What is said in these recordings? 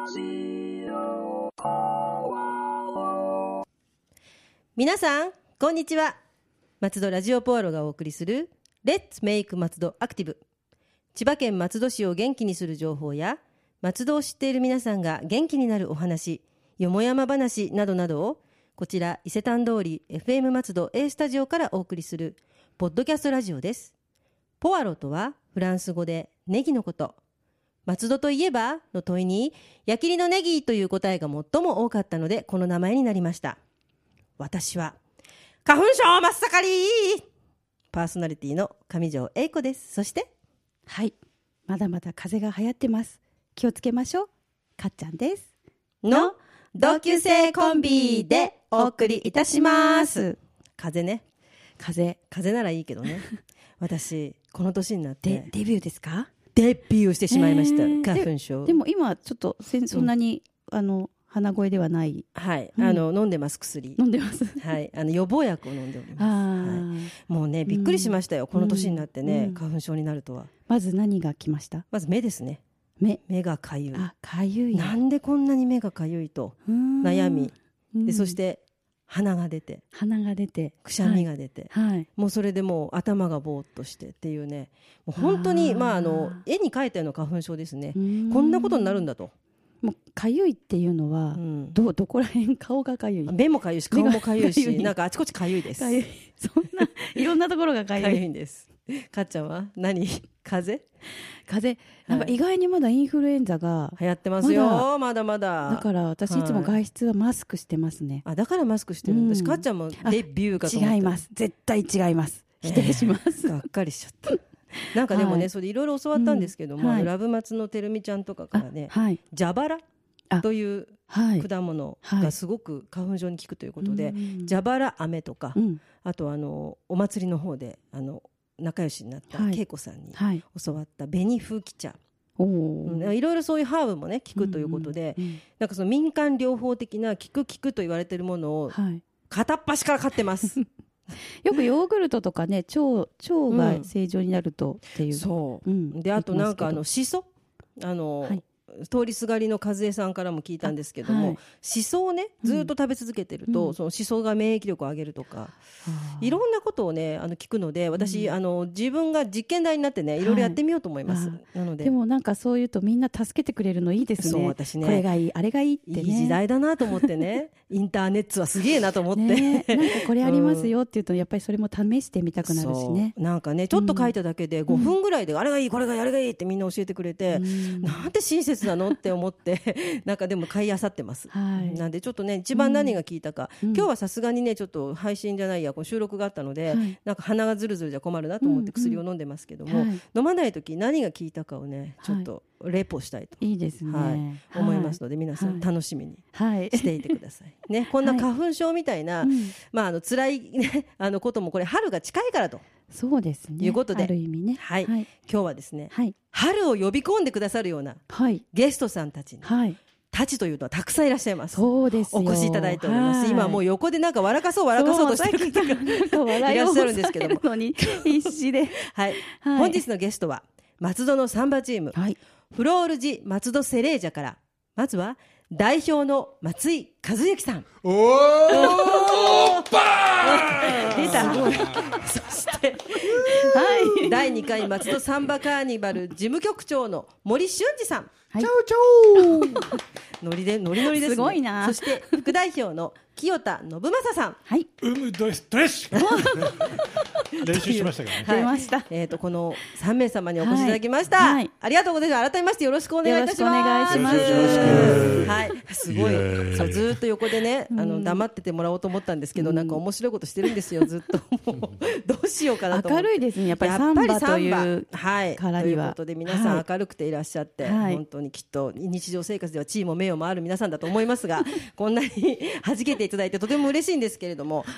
皆さんこんにちは。松戸ラジオポアロがお送りするレッツメイク松戸アクティブ。千葉県松戸市を元気にする情報や松戸を知っている皆さんが元気になるお話、よもやま話などなどをこちら伊勢丹通り FM 松戸 A スタジオからお送りするポッドキャストラジオです。ポアロとはフランス語でネギのこと。松戸といえばの問いに矢切のネギという答えが最も多かったのでこの名前になりました。私は花粉症真っ盛りパーソナリティの上条英子です。そしてはい、まだまだ風邪が流行ってます。気をつけましょう。かっちゃんですの同級生コンビでお送りいたします。風邪ね、風邪ならいいけどね私この年になってデビューですか？ デビューしてしまいました、花粉症。 でも今ちょっとそんなに、鼻声ではない。 はい、飲んでます。薬飲んでます。 はい、予防薬を飲んでおります。はい、もうねびっくりしましたよ、この年になってね、花粉症になるとは。 まず何が来ました？ まず目ですね。目がかゆい。 かゆい。 なんでこんなに目がかゆいと悩みで、そして鼻が出てくしゃみが出て、はい、もうそれでもう頭がぼーっとしてっていうね、もう本当に絵に描いたような花粉症ですね。こんなことになるんだと。 もうかゆいっていうのは、どこら辺？顔がかゆい？ 目もかゆいし顔もかゆいしなんかあちこちかゆいです。 そんないろんなところがかゆいんです。かっちゃんは何？風邪、なんか意外にまだインフルエンザが流行ってますよ。まだまだ。 だから私いつも外出はマスクしてますね。 だからマスクしてるんだし、かっちゃんもデビューかと思った。 違います、絶対違います。否定します、 がっかりしちゃったなんかでもね、それでいろいろ教わったんですけども、ラブ松のてるみちゃんとかからね、蛇腹という果物がすごく花粉症に効くということで、蛇腹飴とか、あとお祭りの方で仲良しになった恵子さんに教わった紅風紀茶、いろいろそういうハーブもね効くということで、なんかその民間療法的な効くと言われているものを片っ端から買ってますよくヨーグルトとかね、腸が正常になるとっていう、 そうで、あとなんかしそ通りすがりの和江さんからも聞いたんですけども、しそをねずっと食べ続けてると、そのしそが免疫力を上げるとか、いろんなことをね聞くので、私自分が実験台になってねいろいろやってみようと思います。なのででもなんかそういうとみんな助けてくれるのいいですね。 そう、私ねこれがいいあれがいいってね、 いい時代だなと思ってねインターネットはすげえなと思って、 なんかこれありますよっていうとやっぱりそれも試してみたくなるしね。 なんかねちょっと書いただけで5分ぐらいであれがいいこれがいいあれがいいってみんな教えてくれて、なんて親切なのって思ってなんかでも買い漁ってます。なんでちょっとね一番何が効いたか、今日はさすがにねちょっと配信じゃないやこう収録があったので、なんか鼻がズルズルじゃ困るなと思って薬を飲んでますけども、飲まない時何が効いたかをねちょっとレポしたいと、 いいですね、 思いますので、皆さん楽しみにしていてください、ね、こんな花粉症みたいな、辛い、ね、こともこれ春が近いからとそうですね、 いうことで、 ある意味ね、 今日はですね、春を呼び込んでくださるようなゲストさんたちに、たちというのはたくさんいらっしゃいます。 そうですよ、 お越しいただいております。今もう横でなんか笑かそうとしてる方がいらっしゃるんですけども必死で、 本日のゲストは松戸のサンバチーム、フロールジ松戸セレージャから、まずは代表の松井和之さん。 おーパー出たそして、第2回松戸サンバカーニバル事務局長の森俊二さん。 チャオチャオノリですね。 すごいな。 そして副代表の清田信正さん。 ドレッシュ練習しましたからね。 出ました。 この3名様にお越しいただきました。ありがとうございます。改めましてよろしくお願いいたします。 よろしくお願いします。すごい。そうずっと横でね黙っててもらおうと思ったんですけど、なんか面白いことしてるんですよずっと。もうどうしようかなと思って。 明るいですね。やっぱりサンバというからには。 ということで皆さん明るくていらっしゃって、本当にきっと日常生活では地位も名誉もある皆さんだと思いますが、こんなに弾けていただいてとても嬉しいんですけれども、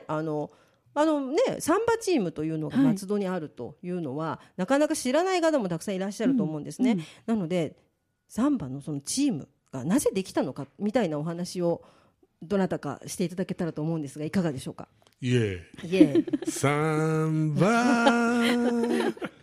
サンバチームというのが松戸にあるというのは、なかなか知らない方もたくさんいらっしゃると思うんですね。なのでサンバのそのチームがなぜできたのかみたいなお話をどなたかしていただけたらと思うんですが、いかがでしょうか。 サンバ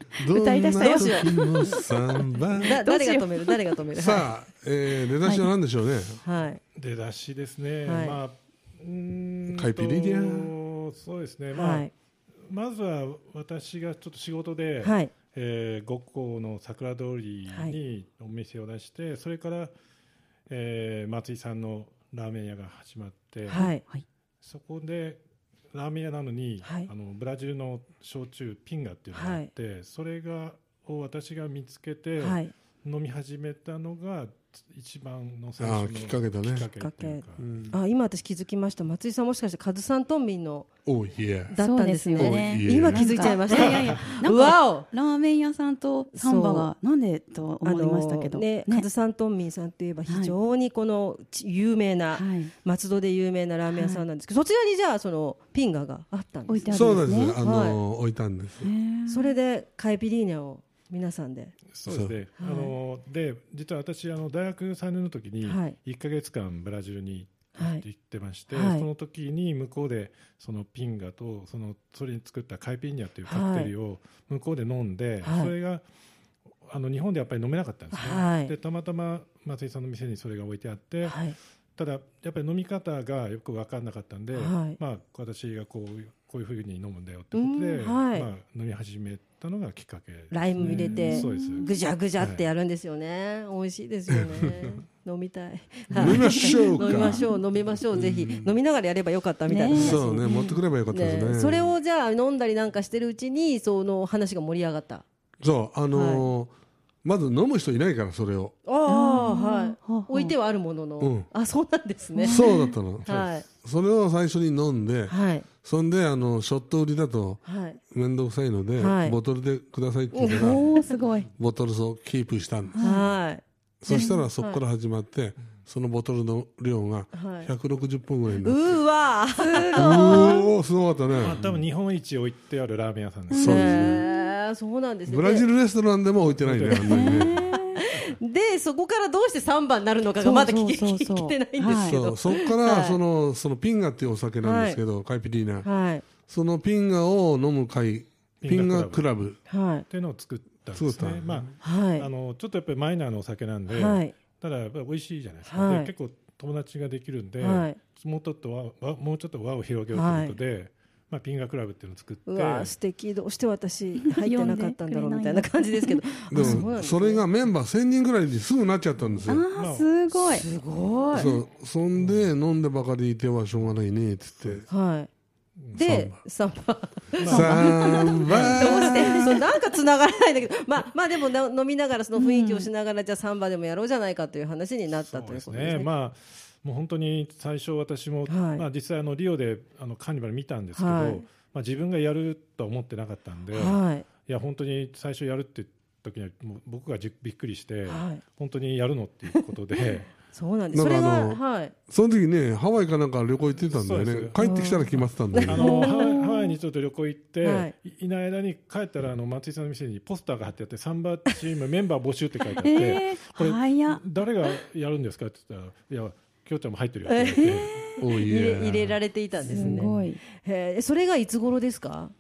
歌い出したよどんな時もサンバ誰が止める誰が止める。 さあ、出だしは何でしょうね。 はい出だしですね、 はいまあカイピリディそうですね、 はいまずは私がちょっと仕事で、 はい五甲の桜通りにお店を出して、それから、松井さんのラーメン屋が始まって、 はいそこでラーメン屋なのに、 はいブラジルの焼酎ピンガっていうのがあって、それを私が見つけて、 はい飲み始めたのが一番の最初のきっかけだね。 きっかけっていうか、 あ今私気づきました。松井さんもしかしてカズさんトンミンのおいえ。 だったんですね。 そうですよね今気づいちゃいました。 いやいやなんかわおラーメン屋さんとサンバがなんでと思いましたけどカズさんトンミンさんといえば非常にこの有名な、 はい松戸で有名なラーメン屋さんなんですけど、そちらにじゃあそのピンガがあったんですね。 置いてあそうでるんですすね。 置いたんです。 それでカイピリーニャを皆さんで。 そうですね、で実は私大学3年の時にはい 1ヶ月間ブラジルにはい行ってまして、 はいその時に向こうでそのピンガとそれに作ったカイピーニャというカクテルを向こうで飲んで、 はいそれが日本でやっぱり飲めなかったんですね、 はいでたまたま松井さんの店にそれが置いてあって、 はいただやっぱり飲み方がよく分からなかったんで、 はい私がこういうふうに飲むんだよってことで、 うんはい飲み始めたのがきっかけですね、 ライム入れてそうですぐじゃぐじゃってやるんですよね。美味しいですよね。飲みたい。 飲みましょうか。 飲みましょう飲みましょうぜひ飲みながらやればよかったみたいな話。 そうね、持ってくればよかったですね。 それをじゃあ飲んだりなんかしてるうちにその話が盛り上がった。 そうまず飲む人いないからそれを。 ああはいはあ置いてはあるものの、 うんあそうなんですね。 そうだったの。 はいそれを最初に飲んで、 はいそんでショット売りだとはい面倒くさいので、 はいボトルでくださいって言うから、 おーすごい。 ボトルをキープしたんです。 はいそしたらそこから始まって、そのボトルの量がはい 160本ぐらいになって、 うわおーすごかったね。 多分日本一置いてあるラーメン屋さんです。 そうですね。 ねそうなんですね。 ブラジルレストランでも置いてないね、あんなにね。 でそこからどうして3番になるのかがまだ聞そうそうそういてないんですけど。 そこからはいそのピンガっていうお酒なんですけど、カイピリーナ、 はいそのピンガを飲む会、ピンガクラブはいっていうのを作ったんです作った。 ねまはいあ、ちょっとやっぱりマイナーなお酒なんで、 はいただやっぱり美味しいじゃないですか、 はいで結構友達ができるんで、 はいもうちょっと輪を広げようということで、ピンガクラブっていうのを作ってうわ素敵どうして私入ってなかったんだろうみたいな感じですけど。 であそうなんもですねそれがメンバー1000人ぐらいにすぐなっちゃったんですよ。 あーすごい。 すごい。 そんで飲んでばかりいてはしょうがないねって言って、 はい。でサンバサンバどうしてそうなんか繋がらないんだけどまあでも飲みながらその雰囲気をしながらじゃあサンバでもやろうじゃないかという話になったということですね。 もう本当に最初私も、 はい実際リオでカーニバル見たんですけど、 はい自分がやるとは思ってなかったんで、 はいいや本当に最初やるって時にはもう僕がびっくりして、 はい本当にやるのっていうことでそうなんです。それなんかがはいその時ねハワイかなんか旅行行ってたんだよね。 そうです帰ってきたら決まってたんだよね。 ハワイにちょっと旅行行って、 はいいない間に帰ったら松井さんの店にポスターが貼ってあってサンバチームメンバー募集って書いてあって、これ早っ。 誰がやるんですかって言ったらいやきょうちゃんも入ってるよって言われて、 おい入れられていたんですね。 すごい。 それがいつ頃ですか。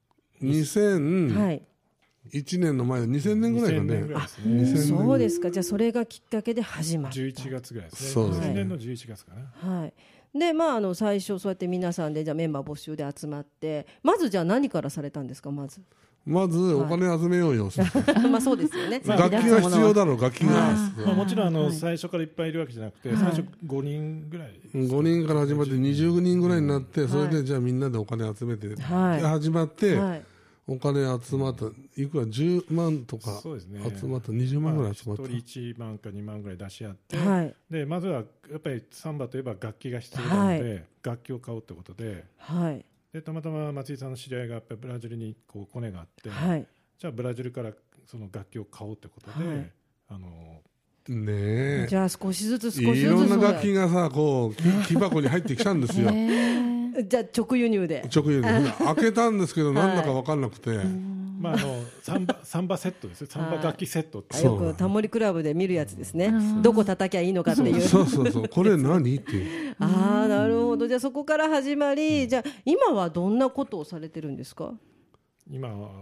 2001 はい。 年の前で2000年ぐらいか 2000年ぐね。 らいですね。 2000年そうですか。じゃあそれがきっかけで始まった。 11月ぐらいですね。 そうですね 2000年の11月かな。 はい。で最初そうやって皆さんでじゃあメンバー募集で集まってまずじゃあ何からされたんですかまず。 まずお金集めようよ。 まあそうですよね。 楽器が必要だろう楽器が。 もちろん最初からいっぱいいるわけじゃなくて、最初5人ぐらい、 5人から始まって20人ぐらいになって、それでじゃあみんなでお金集めて、ではい始まって、 はいお金集まったいくら10万とかそうですね、 集まった20万ぐらい集まった、 1人1万か2万ぐらい出し合って、 はいでまずはやっぱりサンバといえば楽器が必要なので、 は楽器を買おうってことで、 はいでたまたま松井さんの知り合いがやっぱりブラジルにこうコネがあって、 はいじゃあブラジルからその楽器を買おうってことで、 はいねえじゃあ少しずついろんな楽器がさこう木箱に入ってきたんですよじゃあ直輸入で直輸入開けたんですけどなんだか分かんなくて、 サンバセットですよ、サンバ楽器セットってよくタモリクラブで見るやつですね。どこ叩きゃいいのかっていう。 そうこれ何っていう。 ああなるほど。じゃあそこから始まり、じゃあ今はどんなことをされてるんですか。 今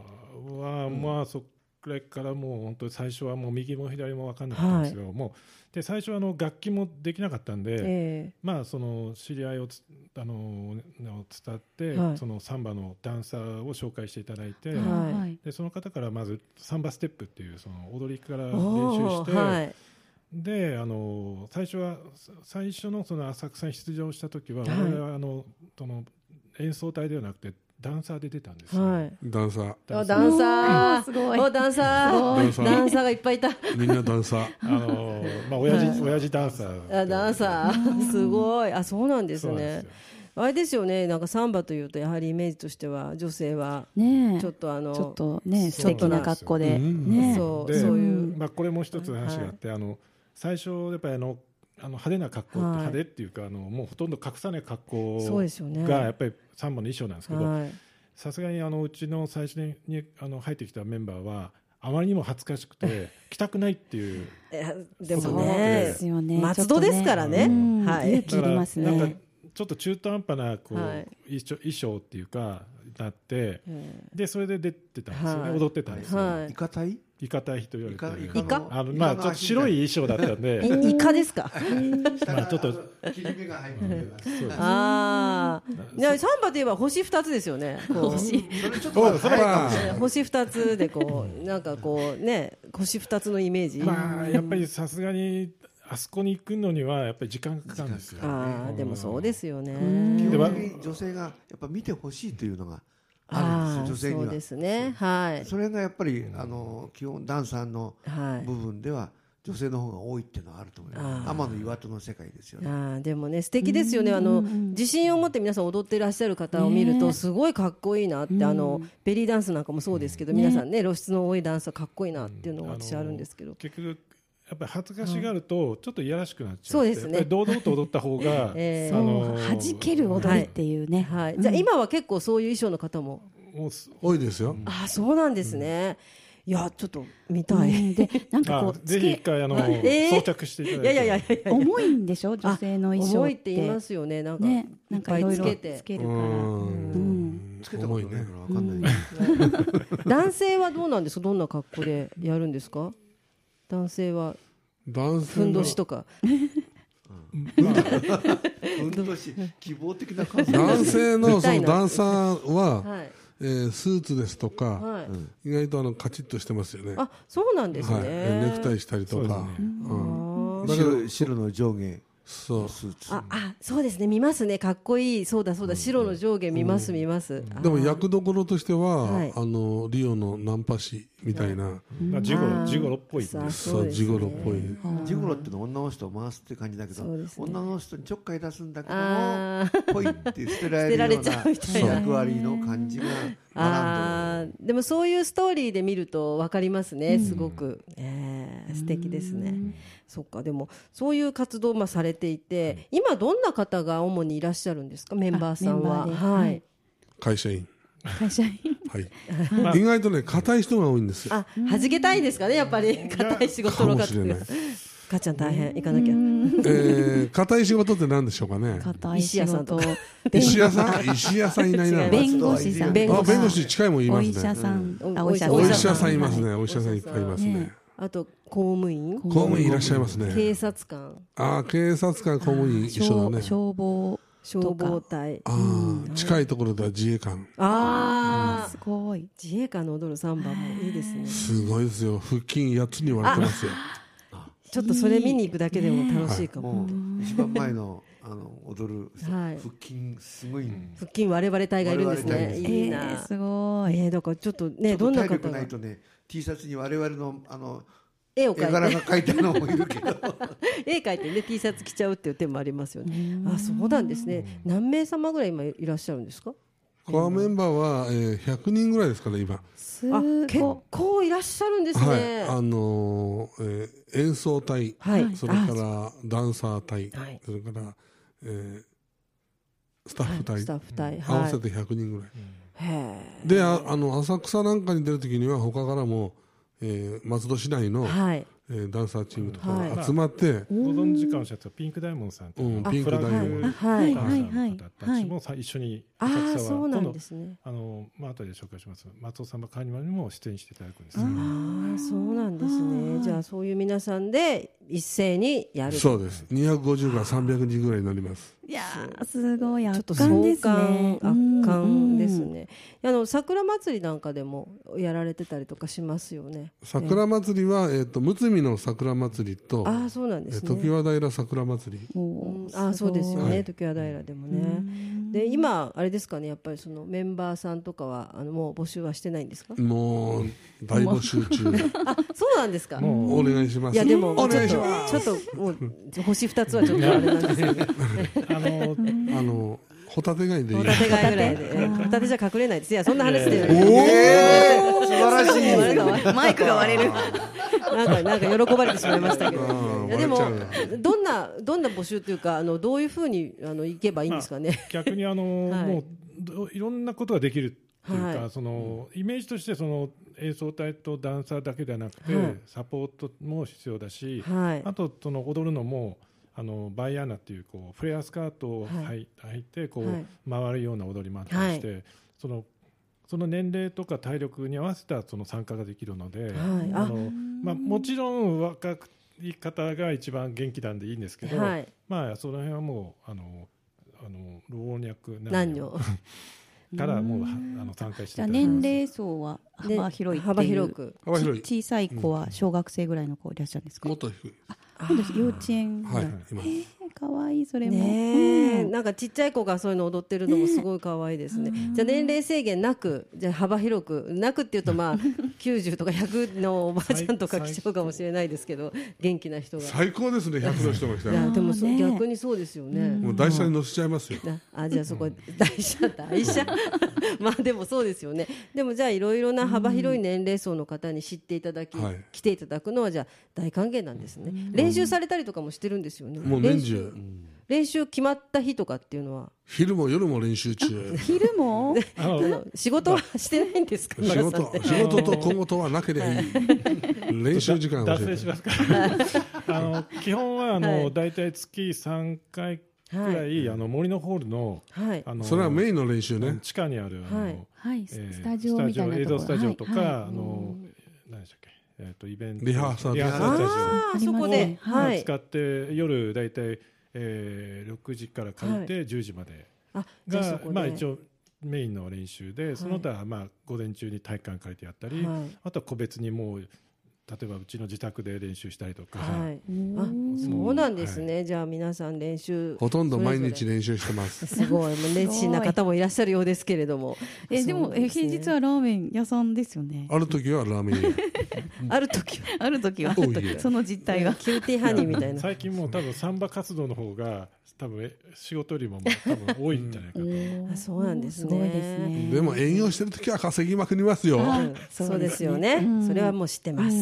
は、まあそれからもう本当に最初はもう右も左も分かんなかったんですけど、もうで最初は楽器もできなかったんで、まあその知り合いを伝ってそのサンバのダンサーを紹介していただいて、でその方からまずサンバステップっていうその踊りから練習して、で最初のその浅草に出場した時は、我々はその演奏隊ではなくてダンサーで出たんですよ、 ダンサーダンサーすごいダンサーがいっぱいいた。 みんなダンサーまあ親父ダンサーダンサーすごい。そうなんですね。あれですよね、なんかサンバというとやはりイメージとしては女性はちょっと素敵な格好で、 そういう、 まあこれも一つの話があって、最初やっぱり派手な格好って、派手っていうかもうほとんど隠さない格好がやっぱりサンバの衣装なんですけど、さすがにうちの最初に入ってきたメンバーはあまりにも恥ずかしくて着たくないっていうでもね、松戸ですからね、 勇気いりますね。 なんかちょっと中途半端な衣装っていうかなって、でそれで出てたんですよね、踊ってたんですよ。 イカ隊イカ隊と言われてる。 イカまあちょっと白い衣装だったんでイカですか。 まあちょっと切り目が入ってる。 サンバといえば星2つですよね。 星星2つでなんかね、星2つのイメージ。 まあやっぱりさすがにあそこに行くのにはやっぱり時間がかかるんですよ。 でもそうですよね。 基本的に女性がやっぱ見てほしいというのがあるんですよ、女性には。 そうですね。 それがやっぱり基本ダンサーの部分では女性の方が多いっていうのはあると思います。天の岩戸の世界ですよね。 でもね、素敵ですよね。自信を持って皆さん踊っていらっしゃる方を見るとすごいかっこいいなって、ベリーダンスなんかもそうですけど、皆さんね、露出の多いダンサーかっこいいなっていうのが私あるんですけど、 結局やっぱり恥ずかしがるとちょっといやらしくなっちゃう。 そうですね。 堂々と踊った方が弾ける踊りっていうね。 じゃあ今は結構そういう衣装の方も多いですよ。 そうなんですね。いやちょっと見たい。 でなんかぜひ一回装着していただいて。 いや重いんでしょ、女性の衣装って。 重いって言いますよね。なんかいろいろつけるから。 つけたことないから分かんない。 男性はどうなんですか。どんな格好でやるんですか。男性はふんどしとか。 希望的な感じ。 男性のそのダンサーはスーツですとか、意外とカチッとしてますよね。 そうなんですね。 ネクタイしたりとか、 白の上下。 そうそうですね、見ますね。かっこいい。そうだ白の上下見ます。 でも役どころとしてはリオのナンパ師みたいなジゴロっぽい。 そうジゴロっぽい。 ジゴロってのは女の人を回すって感じだけど、女の人にちょっかい出すんだけどもポイって捨てられるような役割の感じがでもそういうストーリーで見ると分かりますね。すごく素敵ですね。そっか。でもそういう活動をされていて、今どんな方が主にいらっしゃるんですか。メンバーさんは。 会社員。 はい意外とね硬い人が多いんですよ。 弾けたいですかね、やっぱり。硬い仕事の方。母ちゃん大変、行かなきゃ。 硬い仕事って何でしょうかね。 石屋さんとか。 石屋さんいないな。 弁護士さん。 弁護士近いもんいますね。 お医者さん。 お医者さんいますね。お医者さんいっぱいいますね。 あと公務員いらっしゃいますね。 警察官。 警察官、公務員一緒だね。 消防隊。 近いところでは自衛官。 すごい。 自衛官の踊るサンバもいいですね。 すごいですよ。腹筋8つに割れてますよ。 ちょっとそれ見に行くだけでも楽しいかも。 一番前の踊る腹筋すごい。 腹筋我々隊がいるんですね。いいな。 すごい。 だからちょっとね、どんな方が。 体力ないとね、T シャツに我々の絵を描いて。 絵柄が描いてあるのもいるけど。 絵描いてね、T シャツ着ちゃうっていう手もありますよね。そうなんですね。何名様ぐらい今いらっしゃるんですか。 コアメンバーは100人ぐらいですかね今。 結構いらっしゃるんですね。 演奏隊、それからダンサー隊、それからスタッフ隊、合わせて100人ぐらいで、浅草なんかに出るときには他からも松戸市内のダンサーチームとか集まって、 ご存知かもしれないですがピンクダイモンドさんとか、 ピンクダイモンドダンサーの方たちも一緒にああそうなんですね。 後で紹介します松尾サンバカーニバルにも出演していただくんです。 そうなんですね。じゃあそういう皆さんで一斉にやる。 そうです。250から300人ぐらいになります。 いやすごい圧巻ですね。 圧巻ですね。桜祭りなんかでもやられてたりとかしますよね。 桜祭りはむつみの桜祭りとそうなんですね。 常盤平桜祭り。 そうですよね。常盤平でもね。で今あれですかね、やっぱりそのメンバーさんとかはもう募集はしてないんですか？ もう大募集中。 そうなんですか。 お願いします。 いやでもちょっともう星2つはちょっとあれなんですけど。 ホタテ貝でいい。 ホタテ貝ぐらいで。ホタテじゃ隠れないです。いやそんな話で。 素晴らしい。 マイクが割れる。 なんか喜ばれてしまいましたけど。でもどんな募集というかどういうふうにいけばいいんですかね。 逆にもういろんなことができるというか、そのイメージとしてその演奏隊とダンサーだけではなくて、サポートも必要だし、あとその踊るのもバイアーナっていうフレアスカートを履いて回るような踊りもあったりして、その年齢とか体力に合わせたその参加ができるので、もちろん若い方が一番元気なんでいいんですけど、その辺はもう老若男女からもう参加していただきます。 年齢層は幅広いっていう、 幅広く小さい子は小学生ぐらいの子いらっしゃるんですか？ もっと低い。 幼稚園ぐらい。かわいい。それもなんかちっちゃい子がそういうの踊ってるのもすごいかわいいですね。じゃあ年齢制限なく、じゃあ幅広くなくっていうと90とか100のおばあちゃんとか来ちゃうかもしれないですけど、元気な人が最高ですね。100の人が来たら。 でも逆にそうですよね。 もう台車に乗せちゃいますよ。 じゃあそこ台車でもそうですよね。でもじゃあいろいろな幅広い年齢層の方に知っていただき、来ていただくのはじゃあ大歓迎なんですね。練習されたりとかもしてるんですよね。 もう年中練習決まった日とかっていうのは昼も夜も練習中。 昼も仕事はしてないんですか？ 仕事と小言はなければいい。練習時間を脱線しますから基本はだいたい月3回くらい森のホールのそれはメインの練習ね。 地下にあるスタジオみたいな映像スタジオとか何でしたっけ、イベントリハーサルスタジオそこで使って夜だいたい6時から借りて10時までが一応メインの練習で、その他は午前中に体育館借りてやったり、あとは個別にもう例えばうちの自宅で練習したりとか。 そうなんですね。じゃあ皆さん練習ほとんど毎日練習してます。 すごい熱心な方もいらっしゃるようですけれども。 でも平日はラーメン屋さんですよね。 ある時はラーメン屋。 ある時はその実態はキューティーハニーみたいな。 最近もう多分サンバ活動の方が多分仕事よりも多分多いんじゃないかと。 そうなんですね。 でも営業してる時は稼ぎまくりますよ。 そうですよね。それはもう知ってます。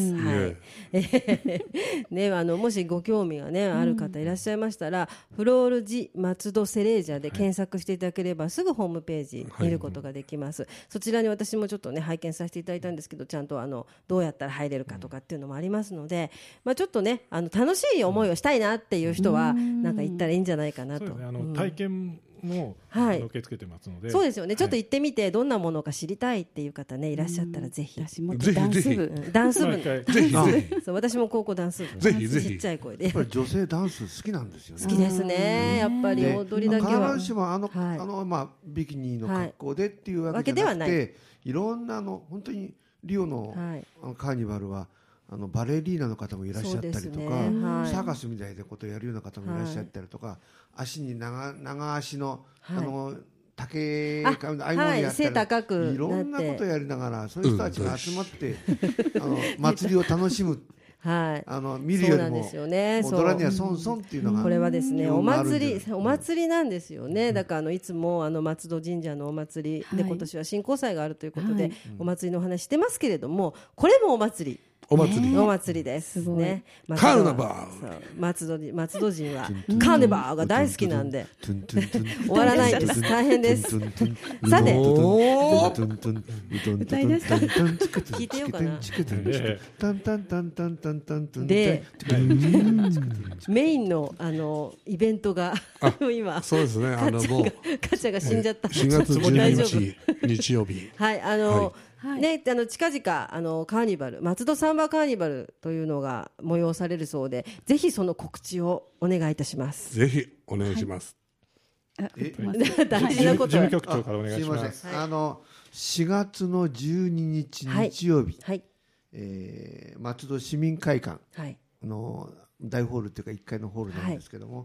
もしご興味がある方いらっしゃいましたら、フロールジ松戸セレージャで検索していただければすぐホームページ見ることができます。そちらに私もちょっと拝見させていただいたんですけど、ちゃんとどうやったら入れるかとかっていうのもありますので、ちょっと楽しい思いをしたいなっていう人はなんか行ったらいいんじゃないかなと。 体験も受け付けてますので、 そうですよね。ちょっと行ってみてどんなものか知りたいっていう方いらっしゃったらぜひ。 私もダンス部ぜひそう、私も高校ダンス部ぜひちっちゃい声で。 やっぱり女性ダンス好きなんですよね。 好きですね。やっぱり踊りだけは必ずしもビキニの格好でっていうわけじゃなくて、いろんな本当にリオのカーニバルはバレリーナの方もいらっしゃったりとか、サーカスみたいなことをやるような方もいらっしゃったりとか、足に長足の竹ああいうのやったり、いろんなことをやりながらそういう人たちが集まって祭りを楽しむ。見るよりも踊らには損損っていうのが、 これはですね、お祭りなんですよね。だからいつも松戸神社のお祭りで今年は振興祭があるということでお祭りのお話してますけれども、これもお祭り。 お祭りですね。 カーナバー。松戸人はカーネバーが大好きなんで終わらないです。大変です。さて、 歌いなさい。 聞いてようかな。で、メインのイベントが今、 そうですね。もうカチャが死んじゃった。 4月12日日曜日。 はい、ね、近々カーニバル、松戸サンバカーニバルというのが催されるそうで、ぜひその告知をお願いいたします。 ぜひお願いします。 大事なことは事務局長からお願いします。 すいません。4月の12日日曜日、松戸市民会館の大ホールというか1階のホールなんですけども、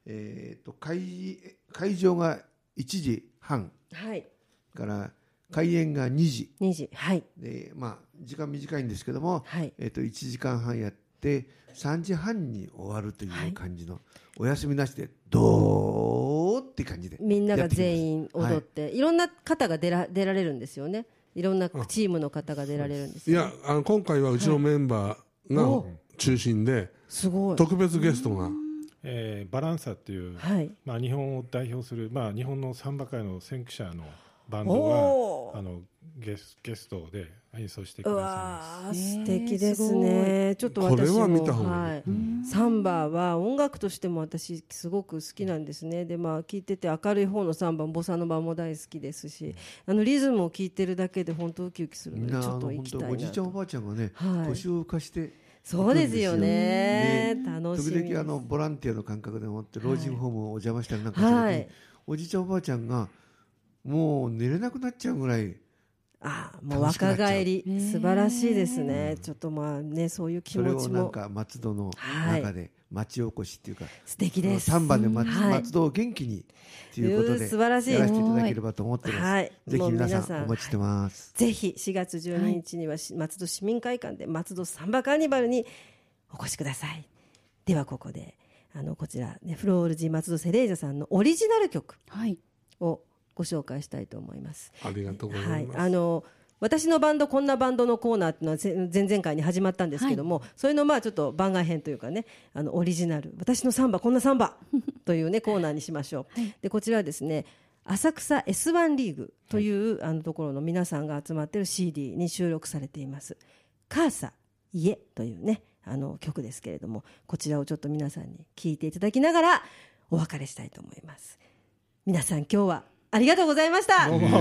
会場が1時半から開演が2時、で時間短いんですけども、1時間半やって3時半に終わるという感じの、お休みなしでどーって感じでみんなが全員踊って、いろんな方が出られるんですよね。いろんなチームの方が出られるんですよ、ね。 いや今回はうちのメンバーが中心で、 すごい特別ゲストが、 バランサっていう、日本を代表する、日本のサンバ界の先駆者のバンドがゲストで演奏してくださいます。 素敵ですね。ちょっと私もこれは見た方がいい。 サンバは音楽としても私すごく好きなんですね。で聞いてて明るい方のサンバ、ボサノバも大好きですし、リズムを聞いてるだけで本当ウキウキするので、ちょっと行きたいなと。 おじいちゃんおばあちゃんがね、年を浮かしてそうですよね。楽しみです。 時々ボランティアの感覚でもって老人ホームをお邪魔したりなんかした時に、おじいちゃんおばあちゃんがもう寝れなくなっちゃうぐらい、 もう若返り素晴らしいですね。ちょっとそういう気持ちも、 それをなんか松戸の中で町おこしっていうか、 素敵です。 サンバで松戸を元気にということで素晴らしいやらせていただければと思ってます。ぜひ皆さんお待ちしてます。 ぜひ4月12日には松戸市民会館で松戸サンバカーニバルにお越しください。ではここでこちらね、フロールジー松戸セレージャさんのオリジナル曲をご紹介したいと思います。 ありがとうございます。 私のバンドこんなバンドのコーナーっていうのは前々回に始まったんですけども、それのちょっと番外編というかね、オリジナル私のサンバこんなサンバというねコーナーにしましょう。でこちらはですね、浅草 S1 リーグというところの皆さんが集まっている CD に収録されていますカーサ家というね曲ですけれども、こちらをちょっと皆さんに聴いていただきながらお別れしたいと思います。皆さん今日はありがとうございました。 Obrigado.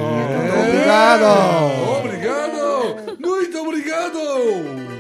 Obrigado. Muito obrigado.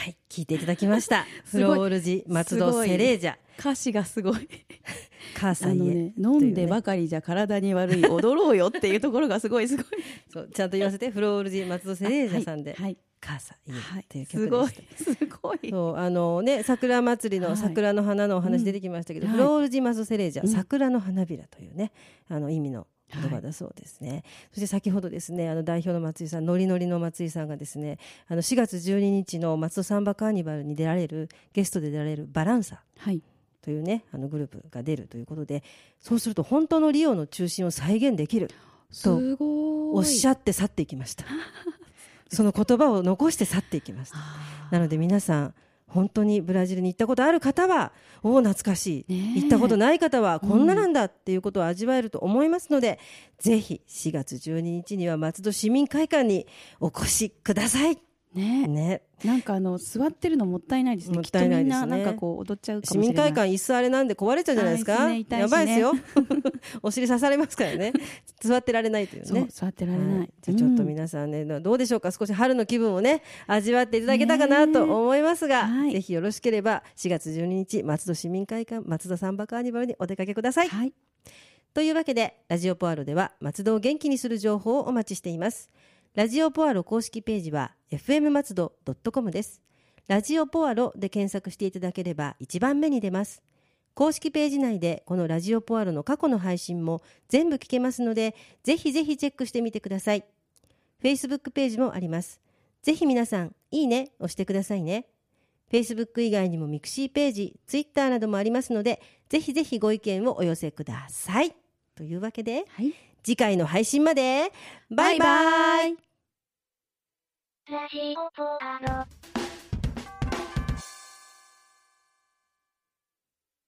はい、聞いていただきましたフロールジ松戸セレージャ。 歌詞がすごい母さんへ、 飲んでばかりじゃ体に悪い踊ろうよっていうところがすごいそうちゃんと言わせて、フロールジ松戸セレージャさんで、はい、母さんへっていう曲でした。 すごいそう桜祭りの桜の花のお話出てきましたけど、フロールジ松戸セレージャ、桜の花びらというね意味の言葉だそうですね。そして先ほどですね代表の松井さん、ノリノリの松井さんがですね4月12日の松戸サンバカーニバルにゲストで出られるバランサ、というねグループが出るということで、そうすると本当のリオの中心を再現できるとおっしゃって去っていきましたその言葉を残して去っていきました。なので皆さん本当にブラジルに行ったことある方は懐かしい、行ったことない方はこんななんだっていうことを味わえると思いますので、ぜひ4月12日には松戸市民会館にお越しくださいね。 なんか座ってるのもったいないですね。 もったいないですね。 きっとみんななんかこう踊っちゃうかもしれない。 市民会館椅子あれなんで壊れちゃうじゃないですか。やばいですよお尻刺されますからね座ってられないというね。 そう座ってられない、 じゃあちょっと皆さんね、どうでしょうか、少し春の気分をね味わっていただけたかなと思いますが、ぜひよろしければ4月12日松戸市民会館松戸サンバカーニバルにお出かけください、というわけでラジオポアロでは松戸を元気にする情報をお待ちしています。ラジオポアロ公式ページは FM 松戸.com です。ラジオポアロで検索していただければ一番目に出ます。公式ページ内でこのラジオポアロの過去の配信も全部聞けますので、ぜひぜひチェックしてみてください。 Facebook ページもあります。ぜひ皆さんいいね押してくださいね。 Facebook 以外にもミクシーページ、Twitter などもありますので、ぜひぜひご意見をお寄せください。というわけで、次回の配信までバイバイ。 ラジオポアロ。